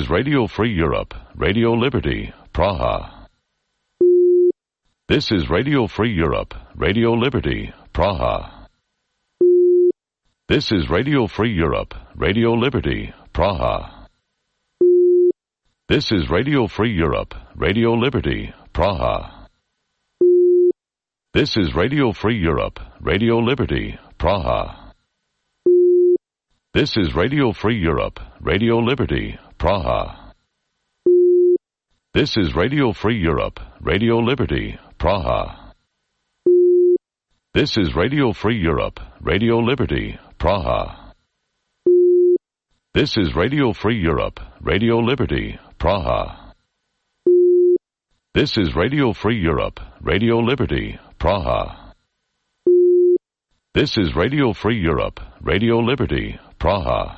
is Radio Free Europe, Radio Liberty, Praha. This is Radio Free Europe, Radio Liberty, Praha. This is Radio Free Europe, Radio Liberty, Praha. This is Radio Free Europe, Radio Liberty, Praha. This is Radio Free Europe, Radio Liberty, Praha. This is Radio Free Europe, Radio Liberty, Praha. This is Radio Free Europe, Radio Liberty, Praha. This is Radio Free Europe, Radio Liberty, Praha. This is Radio Free Europe, Radio Liberty, Praha. This is Radio Free Europe, Radio Liberty, Praha. This is Radio Free Europe, Radio Liberty, Praha.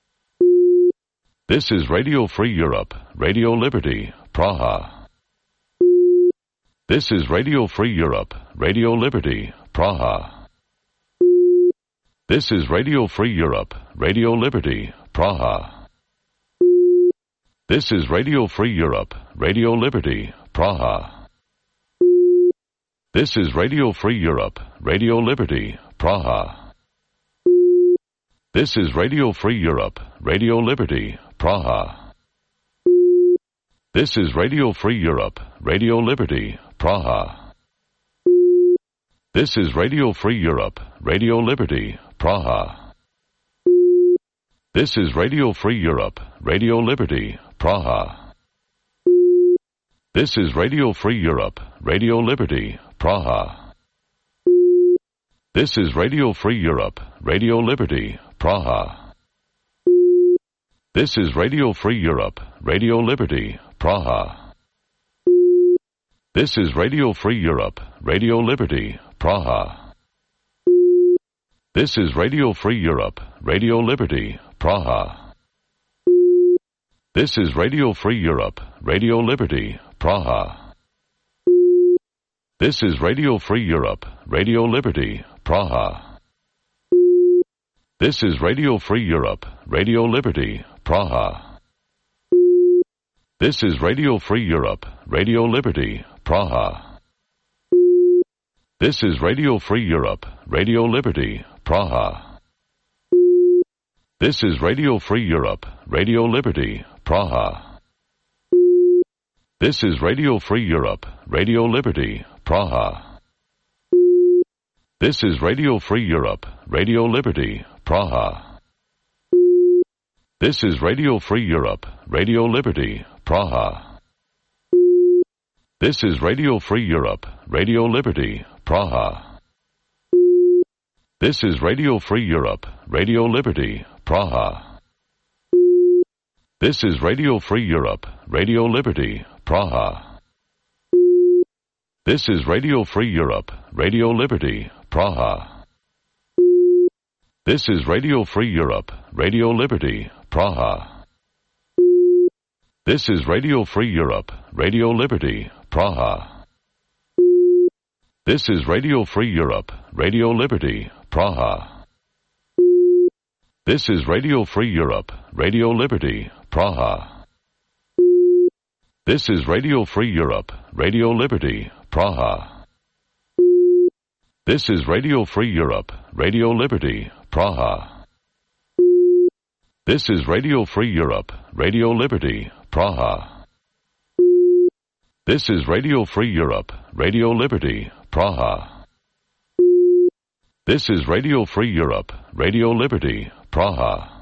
This is Radio Free Europe, Radio Liberty, Praha. This is Radio Free Europe, Radio Liberty, Praha. This is Radio Free Europe, Radio Liberty, Praha. This is Radio Free Europe, Radio Liberty, Praha. This is Radio Free Europe, Radio Liberty, Praha. This is Radio Free Europe, Radio Liberty, Praha. This is Radio Free Europe, Radio Liberty, Praha. This is Radio Free Europe, Radio Liberty, Praha. This is Radio Free Europe, Radio Liberty, Praha. This is Radio Free Europe, Radio Liberty, Praha. This is Radio Free Europe, Radio Liberty, Praha. This is Radio Free Europe, Radio Liberty, Praha. This is Radio Free Europe, Radio Liberty, Praha. This is Radio Free Europe, Radio Liberty, Praha. This is Radio Free Europe, Radio Liberty, Praha. This is Radio Free Europe, Radio Liberty, Praha. This is Radio Free Europe, Radio Liberty, Praha. This is Radio Free Europe, Radio Liberty, Praha. This is Radio Free Europe, Radio Liberty, Praha. This is Radio Free Europe, Radio Liberty, Praha. This is Radio Free Europe, Radio Liberty, Praha. This is Radio Free Europe, Radio Liberty, Praha. This is Radio Free Europe, Radio Liberty, Praha. This is Radio Free Europe, Radio Liberty, Praha. This is Radio Free Europe, Radio Liberty, Praha. This is Radio Free Europe, Radio Liberty, Praha. This is Radio Free Europe, Radio Liberty, Praha. This is Radio Free Europe, Radio Liberty, Praha. This is Radio Free Europe, Radio Liberty, Praha. This is Radio Free Europe, Radio Liberty, Praha. This is Radio Free Europe, Radio Liberty, Praha. This is Radio Free Europe, Radio Liberty, Praha. This is Radio Free Europe, Radio Liberty, Praha. This is Radio Free Europe, Radio Liberty, Praha. This is Radio Free Europe, Radio Liberty, Praha. This is Radio Free Europe, Radio Liberty, Praha.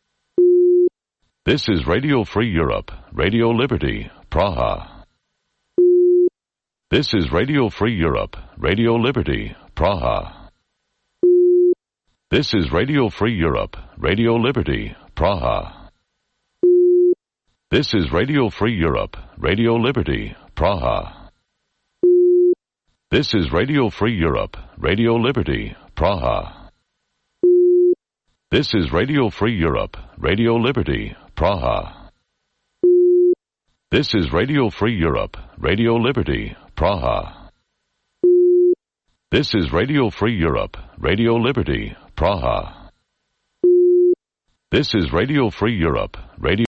This is Radio Free Europe, Radio Liberty, Praha. This is Radio Free Europe, Radio Liberty, Praha. This is Radio Free Europe, Radio Liberty, Praha. This is Radio Free Europe, Radio Liberty, Praha. This is Radio Free Europe, Radio Liberty, Praha. This is Radio Free Europe, Radio Liberty, Praha. This is Radio Free Europe, Radio Liberty, Praha. This is Radio Free Europe, Radio Liberty, Praha. This is Radio Free Europe, Radio